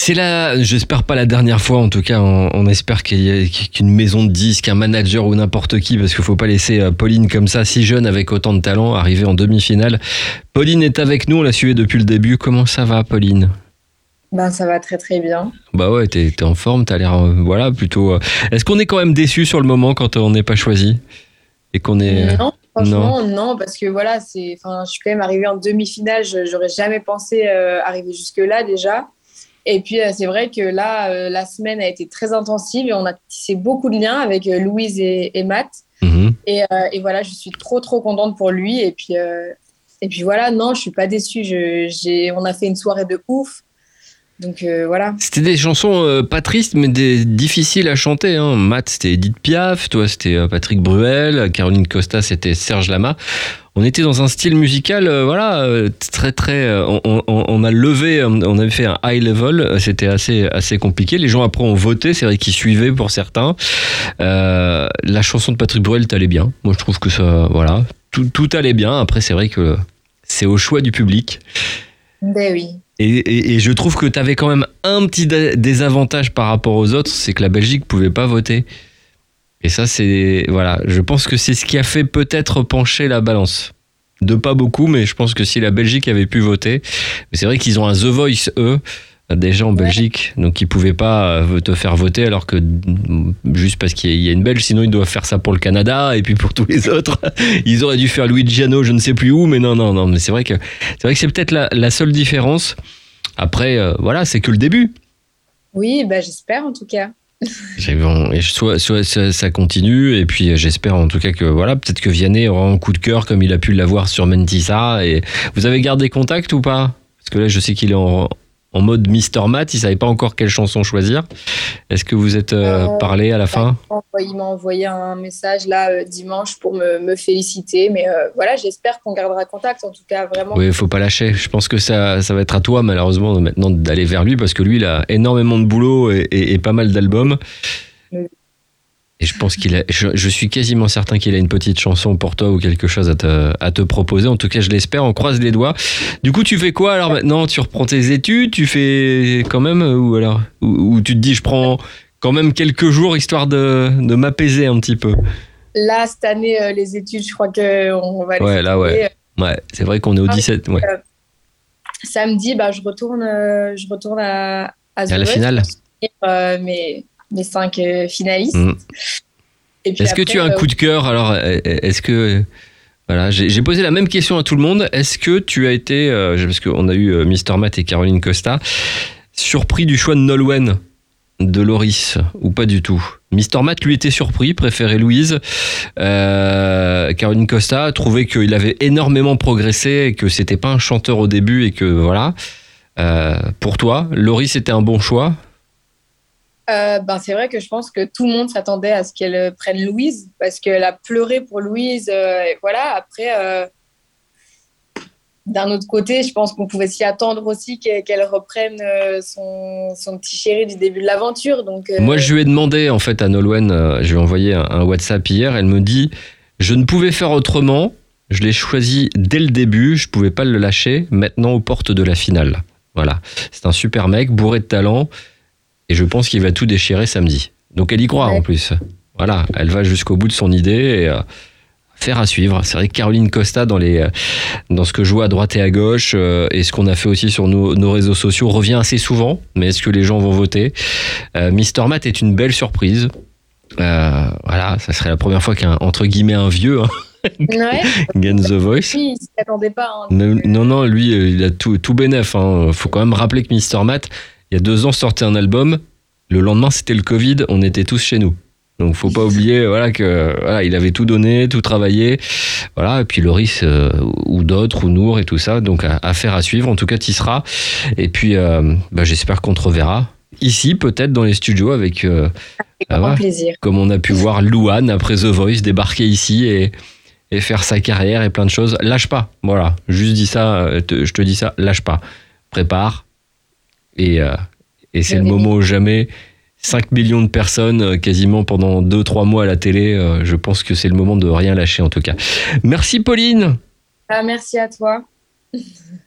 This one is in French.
C'est j'espère pas la dernière fois, en tout cas, on espère qu'une maison de disques, un manager ou n'importe qui, parce qu'il faut pas laisser Pauline comme ça, si jeune, avec autant de talent, arriver en demi-finale. Pauline est avec nous, on l'a suivie depuis le début. Comment ça va, Pauline ? Ben, ça va très très bien. Bah ouais, t'es en forme, t'as l'air, plutôt... Est-ce qu'on est quand même déçu sur le moment quand on n'est pas choisi ? Et qu'on est... Non, franchement, non, parce que voilà, je suis quand même arrivée en demi-finale, j'aurais jamais pensé arriver jusque-là déjà. Et puis, c'est vrai que là, la semaine a été très intensive et on a tissé beaucoup de liens avec Louise et Matt. Mhm. Et voilà, je suis trop, trop contente pour lui. Et puis voilà, non, je suis pas déçue. On a fait une soirée de ouf. Donc, voilà. C'était des chansons pas tristes, mais difficiles à chanter. Hein. Matt, c'était Edith Piaf. Toi, c'était Patrick Bruel. Caroline Costa, c'était Serge Lama. On était dans un style musical, très très. On a levé, on avait fait un high level. C'était assez compliqué. Les gens après ont voté, c'est vrai qu'ils suivaient pour certains. La chanson de Patrick Bruel t'allait bien. Moi, je trouve que ça, voilà, tout allait bien. Après, c'est vrai que c'est au choix du public. Ben oui. Et je trouve que t'avais quand même un petit désavantage par rapport aux autres, c'est que la Belgique pouvait pas voter. Et ça, je pense que c'est ce qui a fait peut-être pencher la balance. De pas beaucoup, mais je pense que si la Belgique avait pu voter, mais c'est vrai qu'ils ont un The Voice, eux, déjà en Belgique, donc ils pouvaient pas te faire voter, alors que juste parce qu'il y a une Belge, sinon ils doivent faire ça pour le Canada et puis pour tous les autres. Ils auraient dû faire Luigiano, je ne sais plus où, mais non, mais c'est vrai que c'est peut-être la seule différence. Après, c'est que le début. Oui, j'espère en tout cas. Soit ça continue, et puis j'espère en tout cas que peut-être que Vianney aura un coup de cœur comme il a pu l'avoir sur Mentissa. Et vous avez gardé contact ou pas ? Parce que là, je sais qu'il est en mode Mr. Matt, il savait pas encore quelle chanson choisir. Est-ce que vous êtes parlé à la fin ? Il m'a envoyé un message là dimanche pour me féliciter, mais voilà, j'espère qu'on gardera contact en tout cas, vraiment. Oui, il faut pas lâcher. Je pense que ça va être à toi malheureusement maintenant d'aller vers lui, parce que lui il a énormément de boulot et pas mal d'albums. Oui. Et je pense je suis quasiment certain qu'il a une petite chanson pour toi ou quelque chose à te proposer. En tout cas, je l'espère, on croise les doigts. Du coup, tu fais quoi alors maintenant ? Tu reprends tes études ? Tu fais quand même ou tu te dis je prends quand même quelques jours histoire de m'apaiser un petit peu ? Là, cette année, les études, je crois qu'on va les Ouais, là, ouais. Ouais, c'est vrai qu'on est au 17. Ouais. Samedi, je retourne à la finale. Mes 5 finalistes. Et puis est-ce que tu as un coup de cœur ? Alors, est-ce que... Voilà, j'ai posé la même question à tout le monde. Est-ce que tu as été, parce qu'on a eu Mr. Matt et Caroline Costa, surpris du choix de Nolwenn de Loris ou pas du tout ? Mr. Matt, lui, était surpris, préférait Louise. Caroline Costa trouvait qu'il avait énormément progressé et que c'était pas un chanteur au début et que voilà. Pour toi, Loris était un bon choix ? C'est vrai que je pense que tout le monde s'attendait à ce qu'elle prenne Louise parce qu'elle a pleuré pour Louise. Voilà. Après, d'un autre côté, je pense qu'on pouvait s'y attendre aussi qu'elle reprenne son petit chéri du début de l'aventure. Donc, moi, je lui ai demandé en fait à Nolwenn, je lui ai envoyé un WhatsApp hier. Elle me dit je ne pouvais faire autrement. Je l'ai choisi dès le début. Je pouvais pas le lâcher. Maintenant, aux portes de la finale. Voilà. C'est un super mec, bourré de talent. Et je pense qu'il va tout déchirer samedi. Donc elle y croit en plus. Voilà, elle va jusqu'au bout de son idée et faire à suivre. C'est vrai que Caroline Costa, dans ce que je vois à droite et à gauche, et ce qu'on a fait aussi sur nos réseaux sociaux, revient assez souvent. Mais est-ce que les gens vont voter ? Mr. Matt est une belle surprise. Voilà, ça serait la première fois qu'entre guillemets un vieux gagne The Voice. Lui, il s'y attendait pas. Non, lui, il a tout bénef. Faut quand même rappeler que Mr. Matt, il y a 2 ans, sortait un album. Le lendemain, c'était le Covid. On était tous chez nous. Donc, faut pas oublier, il avait tout donné, tout travaillé. Voilà. Et puis, Loris, ou d'autres, ou Nour et tout ça. Donc, affaire à suivre. En tout cas, tu y seras. Et puis, j'espère qu'on te reverra ici, peut-être dans les studios avec grand plaisir. Comme on a pu voir Louane après The Voice débarquer ici et faire sa carrière et plein de choses. Lâche pas. Voilà. Juste dis ça, je te dis ça. Lâche pas. Prépare. Et c'est le moment où jamais 5 millions de personnes quasiment pendant 2-3 mois à la télé, je pense que c'est le moment de rien lâcher en tout cas. Merci Pauline. Merci à toi.